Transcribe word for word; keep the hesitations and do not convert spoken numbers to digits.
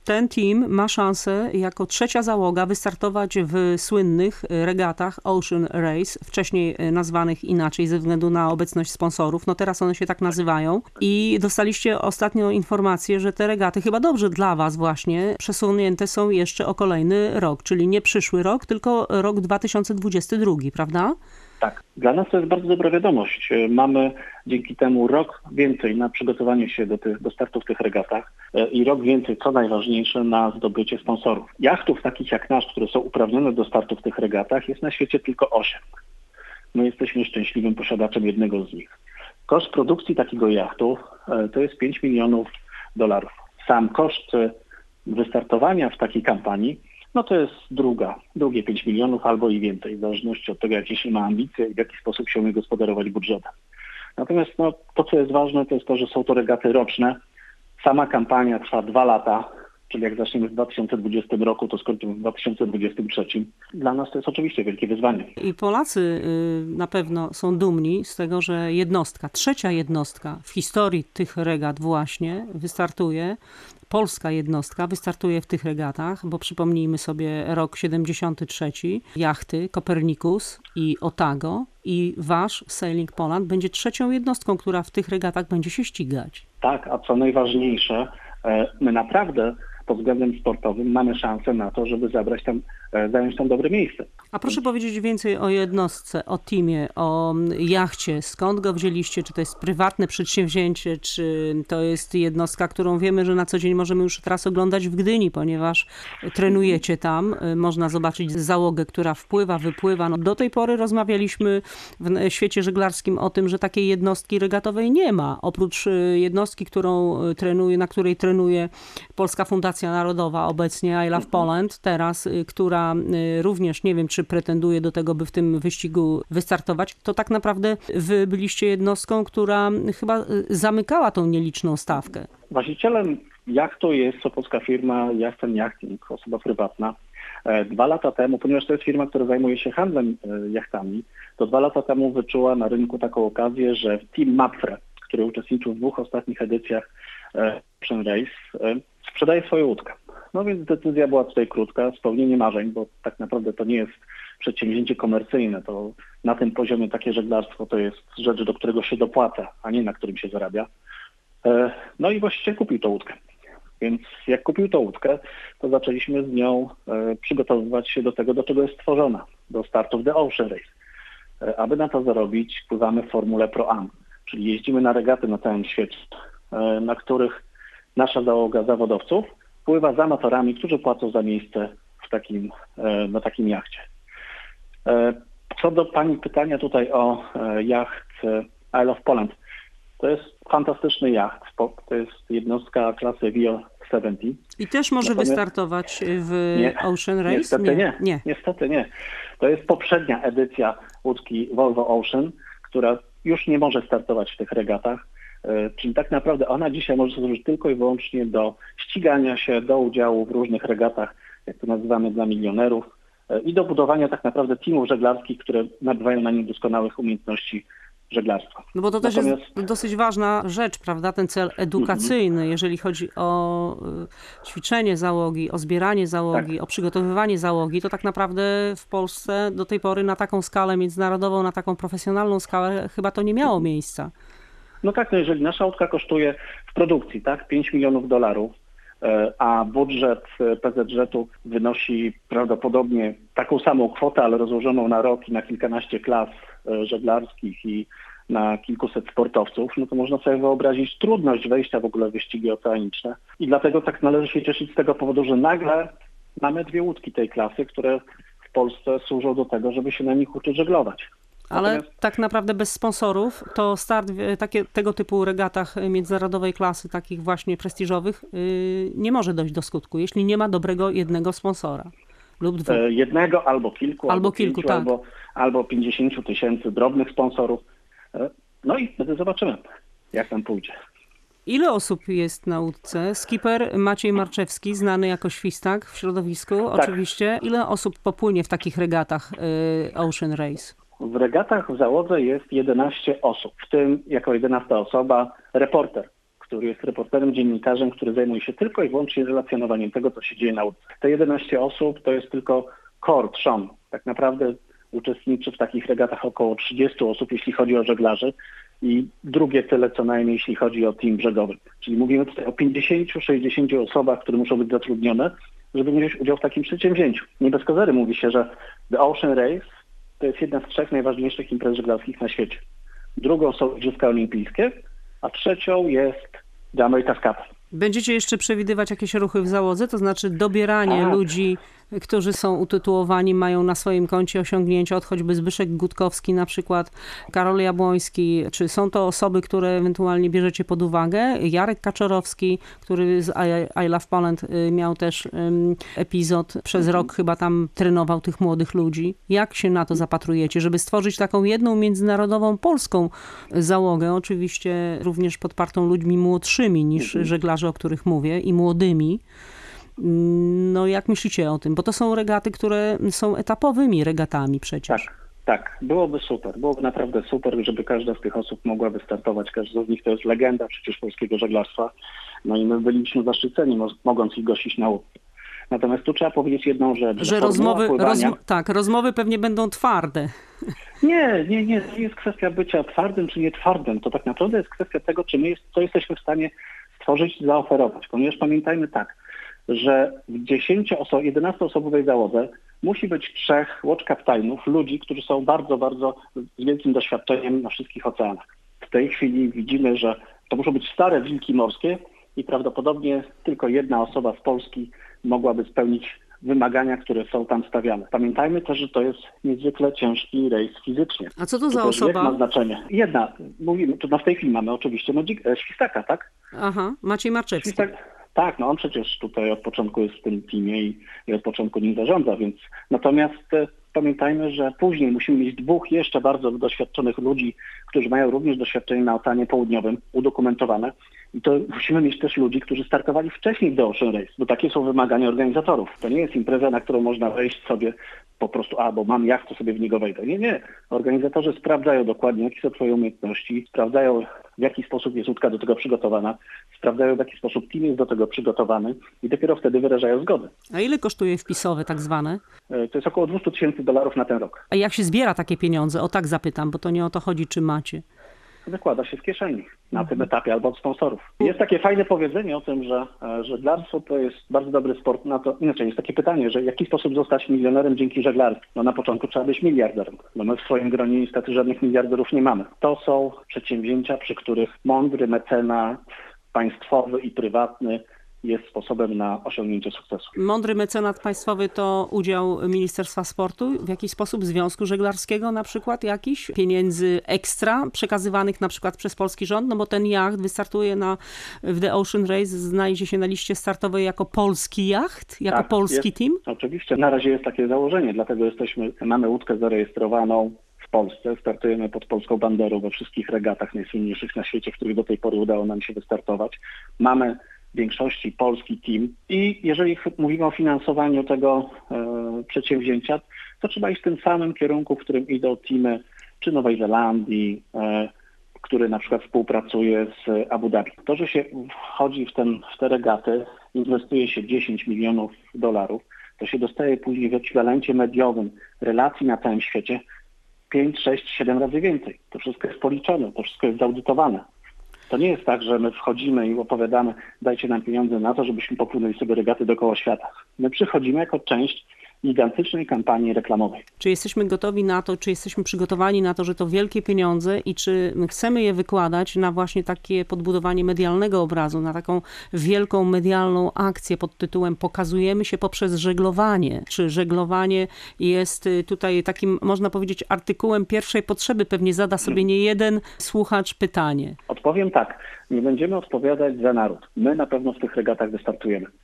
ten team ma szansę jako trzecia załoga wystartować w słynnych regatach Ocean Race, wcześniej nazwanych inaczej ze względu na obecność sponsorów. No teraz one się tak nazywają. I dostaliście ostatnio informację, że te regaty chyba dobrze dla was właśnie przesunięte są jeszcze o kolejny rok, czyli nie przyszły rok, tylko rok dwa tysiące dwudziesty drugi, prawda? Tak, dla nas to jest bardzo dobra wiadomość. Mamy dzięki temu rok więcej na przygotowanie się do, tych, do startu w tych regatach i rok więcej, co najważniejsze, na zdobycie sponsorów. Jachtów takich jak nasz, które są uprawnione do startu w tych regatach, jest na świecie tylko osiem. My jesteśmy szczęśliwym posiadaczem jednego z nich. Koszt produkcji takiego jachtu to jest pięć milionów dolarów. Sam koszt wystartowania w takiej kampanii no to jest druga, drugie pięć milionów albo i więcej, w zależności od tego, jakie się ma ambicje i w jaki sposób się umie gospodarować budżetem. Natomiast no, to, co jest ważne, to jest to, że są to regaty roczne. Sama kampania trwa dwa lata, czyli jak zaczniemy w dwa tysiące dwudziestym roku, to skończymy w dwa tysiące dwudziestym trzecim. Dla nas to jest oczywiście wielkie wyzwanie. I Polacy na pewno są dumni z tego, że jednostka, trzecia jednostka w historii tych regat właśnie wystartuje. Polska jednostka wystartuje w tych regatach, bo przypomnijmy sobie rok siedemdziesiąty trzeci, jachty Copernicus i Otago i wasz Sailing Poland będzie trzecią jednostką, która w tych regatach będzie się ścigać. Tak, a co najważniejsze, my naprawdę pod względem sportowym mamy szansę na to, żeby zabrać tam, zająć tam dobre miejsce. A proszę powiedzieć więcej o jednostce, o teamie, o jachcie. Skąd go wzięliście? Czy to jest prywatne przedsięwzięcie, czy to jest jednostka, którą wiemy, że na co dzień możemy już teraz oglądać w Gdyni, ponieważ trenujecie tam. Można zobaczyć załogę, która wpływa, wypływa. No, do tej pory rozmawialiśmy w świecie żeglarskim o tym, że takiej jednostki regatowej nie ma. Oprócz jednostki, którą trenuje, na której trenuje Polska Fundacja Narodowa, obecnie I Love Poland, teraz, która również, nie wiem, czy pretenduje do tego, by w tym wyścigu wystartować, to tak naprawdę wy byliście jednostką, która chyba zamykała tą nieliczną stawkę. Właścicielem jachtu jest sopocka firma Yacht and Yachting, osoba prywatna. Dwa lata temu, ponieważ to jest firma, która zajmuje się handlem jachtami, to dwa lata temu wyczuła na rynku taką okazję, że Team Mapfre, który uczestniczył w dwóch ostatnich edycjach Ocean Race, sprzedaje swoją łódkę. No więc decyzja była tutaj krótka, spełnienie marzeń, bo tak naprawdę to nie jest przedsięwzięcie komercyjne. To na tym poziomie takie żeglarstwo to jest rzecz, do którego się dopłaca, a nie na którym się zarabia. No i właściciel kupił tą łódkę. Więc jak kupił tą łódkę, to zaczęliśmy z nią przygotowywać się do tego, do czego jest stworzona, do startu w The Ocean Race. Aby na to zarobić, pływamy w formule Pro-Am, czyli jeździmy na regaty na całym świecie, na których nasza załoga zawodowców pływa z amatorami, którzy płacą za miejsce w takim, na takim jachcie. Co do pani pytania tutaj o jacht I Love Poland, to jest fantastyczny jacht. To jest jednostka klasy V O siedemdziesiąt. I też może Natomiast... wystartować w nie, Ocean Race? Niestety nie. nie. nie. Niestety nie. To jest poprzednia edycja łódki Volvo Ocean, która już nie może startować w tych regatach. Czyli tak naprawdę ona dzisiaj może służyć tylko i wyłącznie do ścigania się, do udziału w różnych regatach, jak to nazywamy, dla milionerów i do budowania tak naprawdę teamów żeglarskich, które nabywają na nim doskonałych umiejętności żeglarstwa. No bo to też Natomiast... jest dosyć ważna rzecz, prawda, ten cel edukacyjny, mm-hmm. jeżeli chodzi o ćwiczenie załogi, o zbieranie załogi, tak. o przygotowywanie załogi, to tak naprawdę w Polsce do tej pory na taką skalę międzynarodową, na taką profesjonalną skalę chyba to nie miało miejsca. No tak, no jeżeli nasza łódka kosztuje w produkcji tak pięć milionów dolarów, a budżet P Z Ż-u wynosi prawdopodobnie taką samą kwotę, ale rozłożoną na rok i na kilkanaście klas żeglarskich i na kilkuset sportowców, no to można sobie wyobrazić trudność wejścia w ogóle w wyścigi oceaniczne. I dlatego tak należy się cieszyć z tego powodu, że nagle mamy dwie łódki tej klasy, które w Polsce służą do tego, żeby się na nich uczyć żeglować. Ale Natomiast... tak naprawdę bez sponsorów to start w takie, tego typu regatach międzynarodowej klasy, takich właśnie prestiżowych, yy, nie może dojść do skutku, jeśli nie ma dobrego jednego sponsora lub dwóch. E, jednego albo kilku, albo, albo kilku, pięciu, tak. albo, albo pięćdziesięciu tysięcy drobnych sponsorów. E, no i wtedy zobaczymy, jak tam pójdzie. Ile osób jest na łódce? Skipper Maciej Marczewski, znany jako Świstak w środowisku, tak. Oczywiście. Ile osób popłynie w takich regatach yy, Ocean Race? W regatach w załodze jest jedenaście osób, w tym jako jedenasta osoba reporter, który jest reporterem, dziennikarzem, który zajmuje się tylko i wyłącznie relacjonowaniem tego, co się dzieje na łódce. Te jedenaście osób to jest tylko core, trzon. Tak naprawdę uczestniczy w takich regatach około trzydzieści osób, jeśli chodzi o żeglarzy i drugie tyle co najmniej, jeśli chodzi o team brzegowy. Czyli mówimy tutaj o pięćdziesięciu sześćdziesięciu osobach, które muszą być zatrudnione, żeby wziąć udział w takim przedsięwzięciu. Nie bez kozery mówi się, że The Ocean Race to jest jedna z trzech najważniejszych imprez żeglarskich na świecie. Drugą są Igrzyska Olimpijskie, a trzecią jest The America's Cup. Będziecie jeszcze przewidywać jakieś ruchy w załodze, to znaczy dobieranie Tak. ludzi, którzy są utytułowani, mają na swoim koncie osiągnięcia, od choćby Zbyszek Gutkowski na przykład, Karol Jabłoński. Czy są to osoby, które ewentualnie bierzecie pod uwagę? Jarek Kaczorowski, który z I, I Love Poland miał też um, epizod, przez rok chyba tam trenował tych młodych ludzi. Jak się na to zapatrujecie, żeby stworzyć taką jedną międzynarodową polską załogę, oczywiście również podpartą ludźmi młodszymi niż Mhm. żeglarze, o których mówię, i młodymi. No jak myślicie o tym? Bo to są regaty, które są etapowymi regatami przecież. Tak, tak. Byłoby super. Byłoby naprawdę super, żeby każda z tych osób mogła wystartować. Każda z nich to jest legenda przecież polskiego żeglarstwa. No i my byliśmy zaszczyceni, mo- mogąc ich gościć na łódce. Natomiast tu trzeba powiedzieć jedną rzecz. Że formuła rozmowy, pływania- rozm- tak, rozmowy pewnie będą twarde. Nie, nie, nie. To nie jest kwestia bycia twardym czy nie twardym. To tak naprawdę jest kwestia tego, czy my jest, co jesteśmy w stanie stworzyć, zaoferować. Ponieważ pamiętajmy tak, że w dziesięcio- jedenastoosobowej załodze musi być trzech watch captainów, ludzi, którzy są bardzo, bardzo z wielkim doświadczeniem na wszystkich oceanach. W tej chwili widzimy, że to muszą być stare wilki morskie i prawdopodobnie tylko jedna osoba z Polski mogłaby spełnić wymagania, które są tam stawiane. Pamiętajmy też, że to jest niezwykle ciężki rejs fizycznie. A co to Tu za też wiek ma osoba? znaczenie. Jedna, mówimy, to no w tej chwili mamy oczywiście Modzik- e, Świstaka, tak? Aha, Maciej Marczewski. Świstak, tak, no on przecież tutaj od początku jest w tym teamie i, i od początku nim zarządza, więc natomiast e, pamiętajmy, że później musimy mieć dwóch jeszcze bardzo doświadczonych ludzi, którzy mają również doświadczenie na Oceanie Południowym, udokumentowane. I to musimy mieć też ludzi, którzy startowali wcześniej w The Ocean Race, bo takie są wymagania organizatorów. To nie jest impreza, na którą można wejść sobie po prostu, a bo mam jacht, to sobie w niego wejdę. Nie, nie. Organizatorzy sprawdzają dokładnie, jakie są twoje umiejętności, sprawdzają, w jaki sposób jest łódka do tego przygotowana, sprawdzają, w jaki sposób team jest do tego przygotowany i dopiero wtedy wyrażają zgodę. A ile kosztuje wpisowe tak zwane? E, To jest około dwieście tysięcy dolarów na ten rok. A jak się zbiera takie pieniądze? O tak zapytam, bo to nie o to chodzi, czy macie. Wykłada się z kieszeni na tym etapie albo od sponsorów. Jest takie fajne powiedzenie o tym, że e, żeglarstwo to jest bardzo dobry sport na to. Inaczej jest takie pytanie, że w jaki sposób zostać milionerem dzięki żeglarstwu? No na początku trzeba być miliarderem. No my w swoim gronie niestety żadnych miliarderów nie mamy. To są przedsięwzięcia, przy których mądry mecenat państwowy i prywatny jest sposobem na osiągnięcie sukcesu. Mądry mecenat państwowy to udział Ministerstwa Sportu, w jakiś sposób Związku Żeglarskiego na przykład jakiś? Pieniędzy ekstra przekazywanych na przykład przez polski rząd, no bo ten jacht wystartuje na, w The Ocean Race, znajdzie się na liście startowej jako polski jacht, jako Tak, polski jest. team? Oczywiście, na razie jest takie założenie, dlatego jesteśmy, mamy łódkę zarejestrowaną w Polsce, startujemy pod polską banderą we wszystkich regatach najsłynniejszych na świecie, w których do tej pory udało nam się wystartować. Mamy w większości polski team i jeżeli ch- mówimy o finansowaniu tego e, przedsięwzięcia, to trzeba iść w tym samym kierunku, w którym idą teamy czy Nowej Zelandii, e, który na przykład współpracuje z Abu Dhabi. To, że się wchodzi w, ten, w te regaty, inwestuje się dziesięć milionów dolarów, to się dostaje później w ekwiwalencie mediowym relacji na całym świecie pięć, sześć, siedem razy więcej. To wszystko jest policzone, to wszystko jest zaudytowane. To nie jest tak, że my wchodzimy i opowiadamy, dajcie nam pieniądze na to, żebyśmy popłynęli sobie regaty dookoła świata. My przychodzimy jako część gigantycznej kampanii reklamowej. Czy jesteśmy gotowi na to, czy jesteśmy przygotowani na to, że to wielkie pieniądze i czy chcemy je wykładać na właśnie takie podbudowanie medialnego obrazu, na taką wielką medialną akcję pod tytułem pokazujemy się poprzez żeglowanie. Czy żeglowanie jest tutaj takim, można powiedzieć, artykułem pierwszej potrzeby? Pewnie zada sobie nie jeden słuchacz pytanie. Odpowiem tak, nie będziemy odpowiadać za naród. My na pewno w tych regatach wystartujemy.